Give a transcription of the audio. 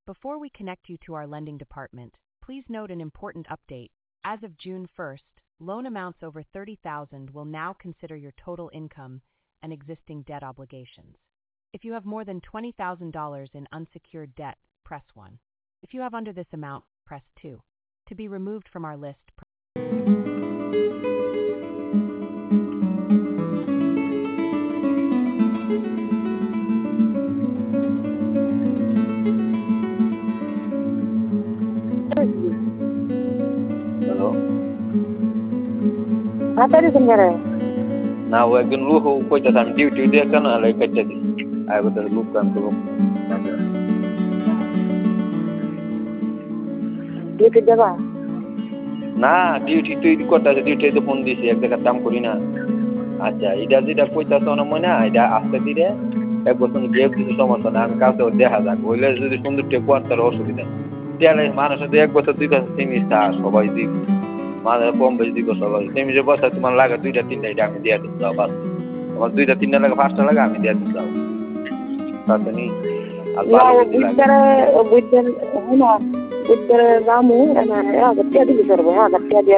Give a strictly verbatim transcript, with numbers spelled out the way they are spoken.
Before we connect you to our lending department, please note an important update. As of June first, loan amounts over thirty thousand dollars will now consider your total income and existing debt obligations. If you have more than twenty thousand dollars in unsecured debt, press one. If you have under this amount, press two. To be removed from our list, press hello, হাতারি সিঙ্গারে না ও একজন লোক কইতাছে আমি duty দিয়ে কেন আলাই কাটতে দিই আর ওদের লোক কাম তো ডিউটি দেবা না ডিউটি তুই করতেছে ডিউটি তো ফোন দিছি এক জায়গায় কাম করি না। আচ্ছা এটা যেটা কইতাছ না মনে এটা আস্তে ধীরে এক বছর গিয়ে কিছু সমস্যা না আমি কাউকে দেখা যাক হইলে যদি সুন্দর টেক তাহলে অসুবিধা নেই মানুষের এক বছর দুই বছর তিন স্টার সবাই দিক মানুষ কম বেশি দিক সবাই তুমি যে বছর তোমার লাগে দুইটা তিনটা এটা আমি দিয়ে দিতে যাও বাস তোমার দুইটা তিনটা লাগে পাঁচটা লাগে আমি দিয়ে দিতে যাও তাতে নি আর বুঝতে বুঝতে না বুঝতে রামু এনা আগতে দিবি করবে আগতে